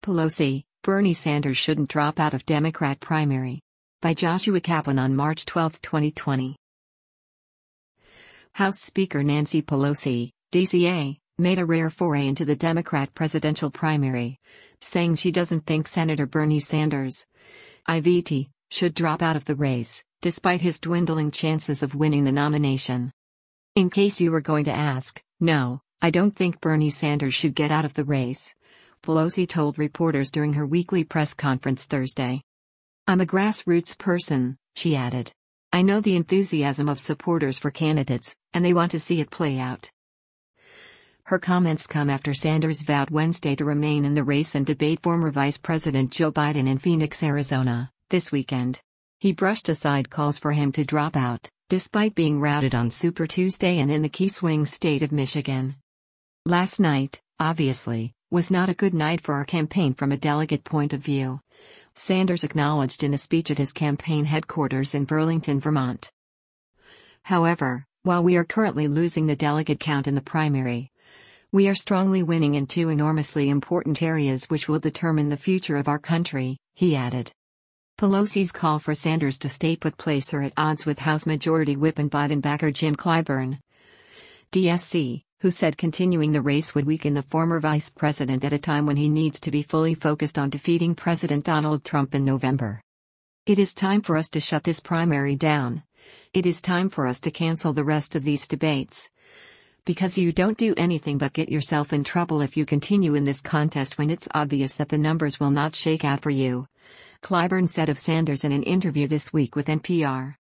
Pelosi, Bernie Sanders shouldn't drop out of Democrat primary. By Joshua Kaplan on March 12, 2020. House Speaker Nancy Pelosi, DCA, made a rare foray into the Democrat presidential primary, saying she doesn't think Senator Bernie Sanders, IVT, should drop out of the race, despite his dwindling chances of winning the nomination. In case you were going to ask, no, I don't think Bernie Sanders should get out of the race, Pelosi told reporters during her weekly press conference Thursday. I'm a grassroots person, she added. I know the enthusiasm of supporters for candidates, and they want to see it play out. Her comments come after Sanders vowed Wednesday to remain in the race and debate former Vice President Joe Biden in Phoenix, Arizona, this weekend. He brushed aside calls for him to drop out, despite being routed on Super Tuesday and in the key swing state of Michigan. Last night, obviously, was not a good night for our campaign from a delegate point of view, Sanders acknowledged in a speech at his campaign headquarters in Burlington, Vermont. However, while we are currently losing the delegate count in the primary, we are strongly winning in two enormously important areas which will determine the future of our country, he added. Pelosi's call for Sanders to stay put place her at odds with House Majority Whip and Biden backer Jim Clyburn, DSC, who said continuing the race would weaken the former vice president at a time when he needs to be fully focused on defeating President Donald Trump in November. It is time for us to shut this primary down. It is time for us to cancel the rest of these debates. Because you don't do anything but get yourself in trouble if you continue in this contest when it's obvious that the numbers will not shake out for you, Clyburn said of Sanders in an interview this week with NPR.